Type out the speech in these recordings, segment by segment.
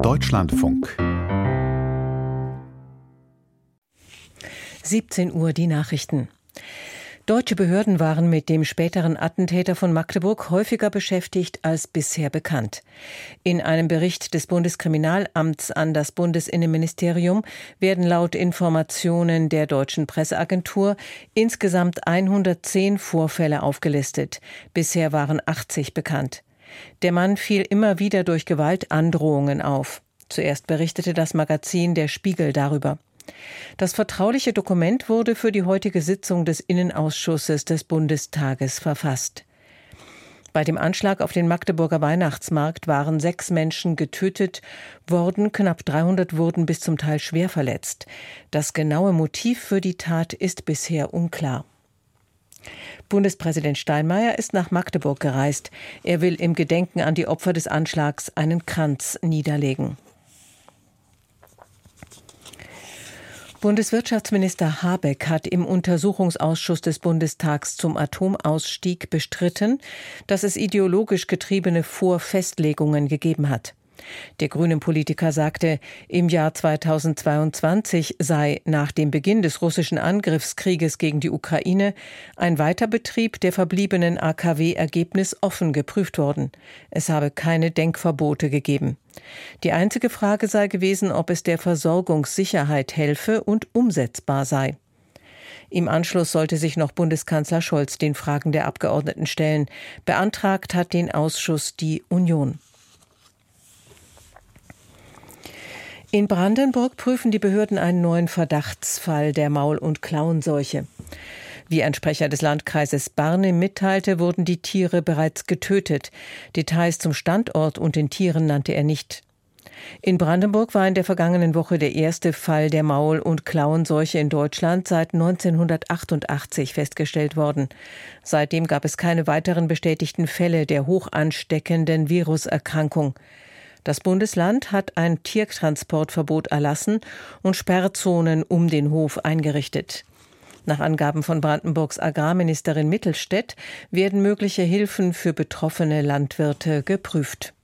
Deutschlandfunk. 17 Uhr die Nachrichten. Deutsche Behörden waren mit dem späteren Attentäter von Magdeburg häufiger beschäftigt als bisher bekannt. In einem Bericht des Bundeskriminalamts an das Bundesinnenministerium werden laut Informationen der deutschen Presseagentur insgesamt 110 Vorfälle aufgelistet. Bisher waren 80 bekannt. Der Mann fiel immer wieder durch Gewaltandrohungen auf. Zuerst berichtete das Magazin Der Spiegel darüber. Das vertrauliche Dokument wurde für die heutige Sitzung des Innenausschusses des Bundestages verfasst. Bei dem Anschlag auf den Magdeburger Weihnachtsmarkt waren 6 Menschen getötet worden, knapp 300 wurden bis zum Teil schwer verletzt. Das genaue Motiv für die Tat ist bisher unklar. Bundespräsident Steinmeier ist nach Magdeburg gereist. Er will im Gedenken an die Opfer des Anschlags einen Kranz niederlegen. Bundeswirtschaftsminister Habeck hat im Untersuchungsausschuss des Bundestags zum Atomausstieg bestritten, dass es ideologisch getriebene Vorfestlegungen gegeben hat. Der Grünen-Politiker sagte, im Jahr 2022 sei nach dem Beginn des russischen Angriffskrieges gegen die Ukraine ein Weiterbetrieb der verbliebenen AKW-Ergebnis offen geprüft worden. Es habe keine Denkverbote gegeben. Die einzige Frage sei gewesen, ob es der Versorgungssicherheit helfe und umsetzbar sei. Im Anschluss sollte sich noch Bundeskanzler Scholz den Fragen der Abgeordneten stellen. Beantragt hat den Ausschuss die Union. In Brandenburg prüfen die Behörden einen neuen Verdachtsfall der Maul- und Klauenseuche. Wie ein Sprecher des Landkreises Barnim mitteilte, wurden die Tiere bereits getötet. Details zum Standort und den Tieren nannte er nicht. In Brandenburg war in der vergangenen Woche der erste Fall der Maul- und Klauenseuche in Deutschland seit 1988 festgestellt worden. Seitdem gab es keine weiteren bestätigten Fälle der hoch ansteckenden Viruserkrankung. Das Bundesland hat ein Tiertransportverbot erlassen und Sperrzonen um den Hof eingerichtet. Nach Angaben von Brandenburgs Agrarministerin Mittelstädt werden mögliche Hilfen für betroffene Landwirte geprüft.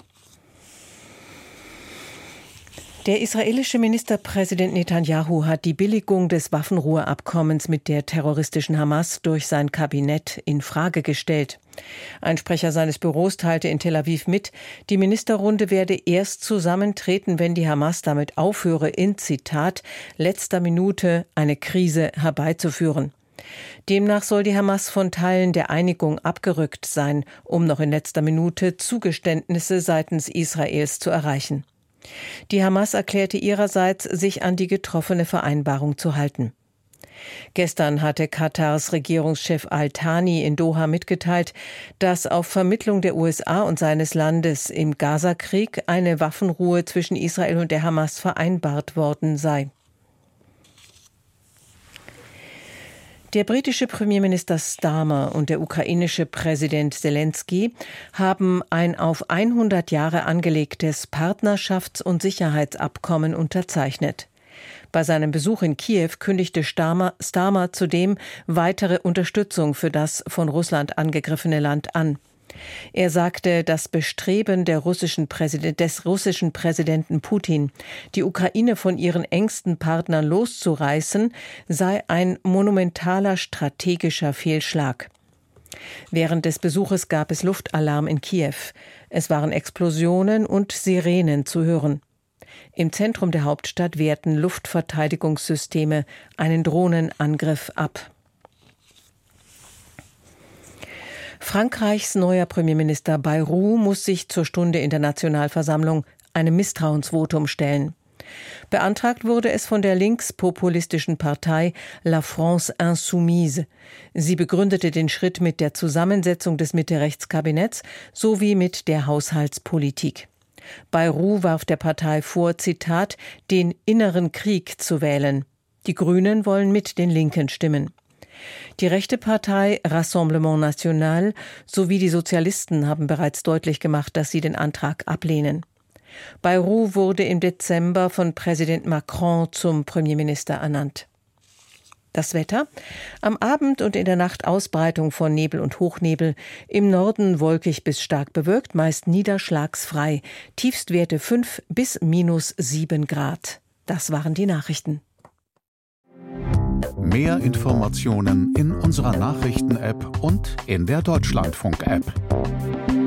Der israelische Ministerpräsident Netanyahu hat die Billigung des Waffenruheabkommens mit der terroristischen Hamas durch sein Kabinett in Frage gestellt. Ein Sprecher seines Büros teilte in Tel Aviv mit, die Ministerrunde werde erst zusammentreten, wenn die Hamas damit aufhöre, in Zitat letzter Minute eine Krise herbeizuführen. Demnach soll die Hamas von Teilen der Einigung abgerückt sein, um noch in letzter Minute Zugeständnisse seitens Israels zu erreichen. Die Hamas erklärte ihrerseits, sich an die getroffene Vereinbarung zu halten. Gestern hatte Katars Regierungschef Al-Thani in Doha mitgeteilt, dass auf Vermittlung der USA und seines Landes im Gazakrieg eine Waffenruhe zwischen Israel und der Hamas vereinbart worden sei. Der britische Premierminister Starmer und der ukrainische Präsident Selenskyj haben ein auf 100 Jahre angelegtes Partnerschafts- und Sicherheitsabkommen unterzeichnet. Bei seinem Besuch in Kiew kündigte Starmer zudem weitere Unterstützung für das von Russland angegriffene Land an. Er sagte, das Bestreben des russischen Präsidenten Putin, die Ukraine von ihren engsten Partnern loszureißen, sei ein monumentaler strategischer Fehlschlag. Während des Besuches gab es Luftalarm in Kiew. Es waren Explosionen und Sirenen zu hören. Im Zentrum der Hauptstadt wehrten Luftverteidigungssysteme einen Drohnenangriff ab. Frankreichs neuer Premierminister Bayrou muss sich zur Stunde in der Nationalversammlung einem Misstrauensvotum stellen. Beantragt wurde es von der linkspopulistischen Partei La France Insoumise. Sie begründete den Schritt mit der Zusammensetzung des Mitte-Rechts-Kabinetts sowie mit der Haushaltspolitik. Bayrou warf der Partei vor, Zitat, den inneren Krieg zu wählen. Die Grünen wollen mit den Linken stimmen. Die rechte Partei Rassemblement National sowie die Sozialisten haben bereits deutlich gemacht, dass sie den Antrag ablehnen. Bayrou wurde im Dezember von Präsident Macron zum Premierminister ernannt. Das Wetter: Am Abend und in der Nacht Ausbreitung von Nebel und Hochnebel. Im Norden wolkig bis stark bewölkt, meist niederschlagsfrei. Tiefstwerte 5 bis -7 Grad. Das waren die Nachrichten. Mehr Informationen in unserer Nachrichten-App und in der Deutschlandfunk-App.